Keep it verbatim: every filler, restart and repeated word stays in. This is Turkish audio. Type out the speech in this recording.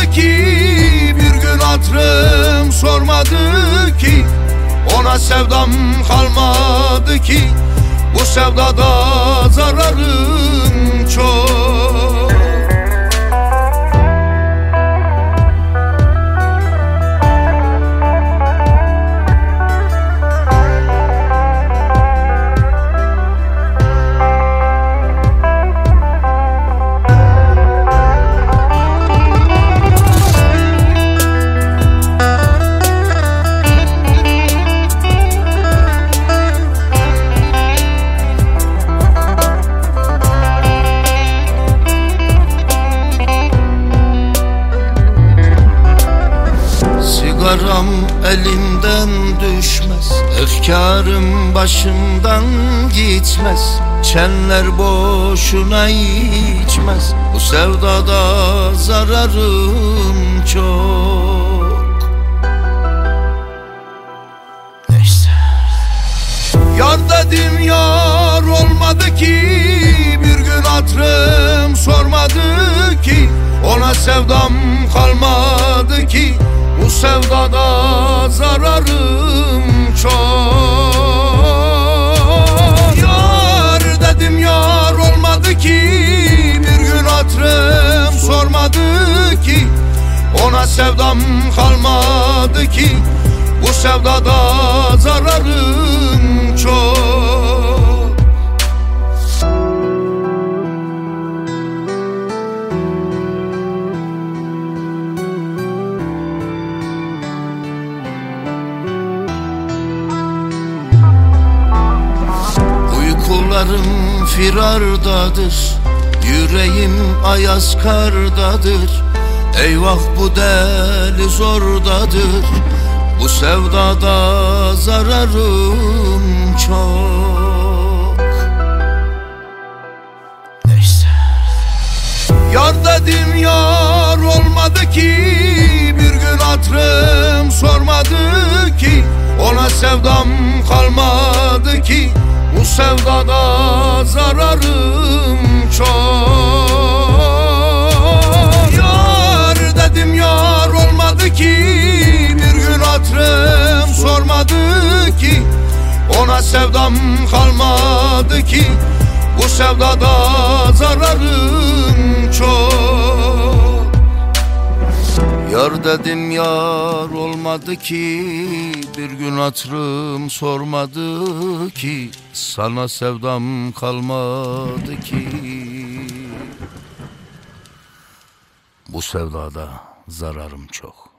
olmadı ki, bir gün hatırım sormadı ki, ona sevdam kalmadı ki, bu sevdada zararım çok. Sigaram elimden düşmez, efkarım başımdan gitmez, çenler boşuna içmez, bu sevdada zararım çok. Neyse. Yar dedim yar olmadı ki, bir gün hatırım sormadı ki, ona sevdam kalmadı ki, bu sevdada zararım çok. Yar dedim yar olmadı ki, bir gün hatırım sormadı ki, ona sevdam kalmadı ki, bu sevdada zararım çok. Uykularım firardadır, yüreğim ayaz kardadır, eyvah bu deli zordadır, bu sevdada zararım çok. Neyse. Yar dedim yar olmadı ki, bir gün hatırım sormadı ki, ona sevdam kalmadı ki, bu sevdada zararım çok. Yar dedim yar olmadı ki, bir gün hatırım sormadı ki, ona sevdam kalmadı ki, bu sevdada zararım çok. Yar dedim yar olmadı ki, bir gün hatırım sormadı ki, sana sevdam kalmadı ki, bu sevdada zararım çok.